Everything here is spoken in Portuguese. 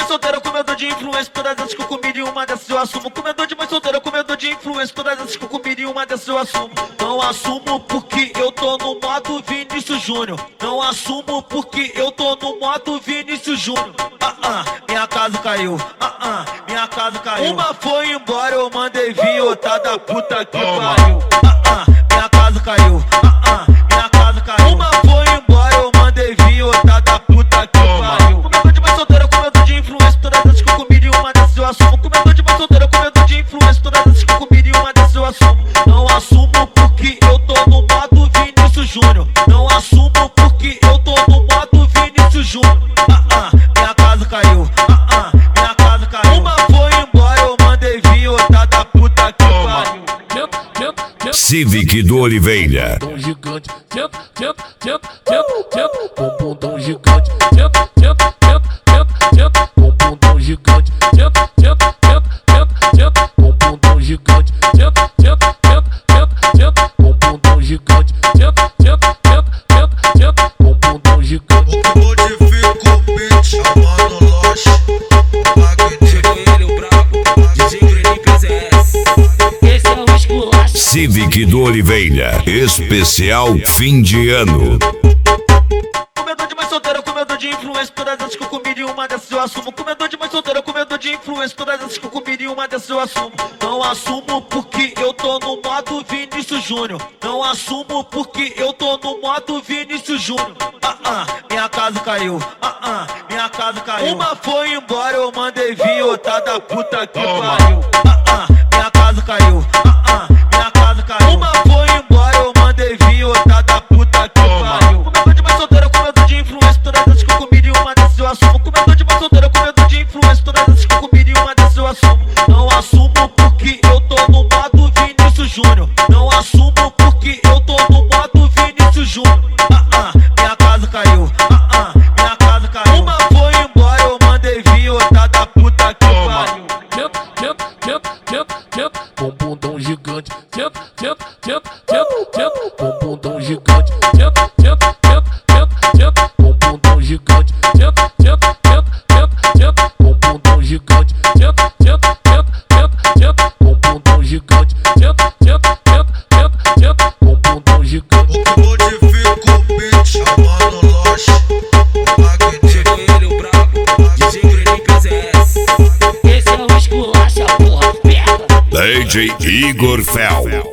solteira, comedor de influência. Todas essas que eu comi de uma dessas eu assumo. Comedor de mãe solteira, comedor de influência. Todas essas que eu comi de uma dessas eu assumo. Não assumo porque eu tô no modo Vinícius Júnior. Não assumo porque eu tô no modo Vinícius Júnior. Minha casa caiu. Minha casa caiu. Uma foi embora, eu mandei vir, outra da puta que pariu. Minha casa caiu. Minha casa caiu. Uma foi embora, eu mandei vir, outra da puta que pariu. Comedor de mãe solteira, comedor de influência. Todas essas que eu comi de uma dessas eu assumo. Comedor de mãe solteira, comedor de influência. Todas essas que eu comi de uma dessas eu assumo. Não assumo porque eu tô no modo Vinícius Júnior. Não assumo porque eu tô no modo Vinícius Júnior. Minha casa caiu. Minha casa caiu. Uma foi embora, eu mandei vir, outra da puta que pariu. Civic do Oliveira. Bumbum gigante, bumbum gigante, bumbum gigante, bumbum gigante, bumbum gigante, bumbum gigante. Modifico o beat, chamando Lost. Ele o brabo, DJ Grêmio PZS. Esse é o esculacho. Civic do Oliveira. Especial fim de ano. Comedor de mãe solteira, comedor de influência. Todas essas que eu comi de uma dessas eu assumo. Comedor de mãe solteira, comedor de influência. Todas essas que eu comi de uma dessas eu assumo. Não assumo porque eu tô no modo Vinícius Júnior. Não assumo porque eu tô no modo Vinícius Júnior. Minha casa caiu. Minha casa caiu. Uma foi embora, eu mandei vir, outra da puta que pariu. Minha casa caiu. Minha casa caiu. Uma foi embora, eu mandei vir, outra da puta que pariu. Comedor de mãe solteira, comedor de influência. Todas essas que eu comi de uma dessas eu assumo. Comedor de mãe solteira, comedor de influência. Todas essas que eu comi de uma dessas eu assumo. Não assumo porque eu tô no modo Vinícius Júnior. Não assumo porque eu tô no modo Vinícius Júnior. Minha casa caiu. Minha casa caiu. Uma foi embora, eu mandei vir, outra da puta que pariu. Bumbum gigante, bumbum gigante, bumbum gigante, bumbum gigante, bumbum gigante, bumbum gigante. Modifico o beat, chamando Lost. Ele o brabo, DJ Grêmio PZS. Esse é o esculacho, porra, perda. DJ Igor Fel.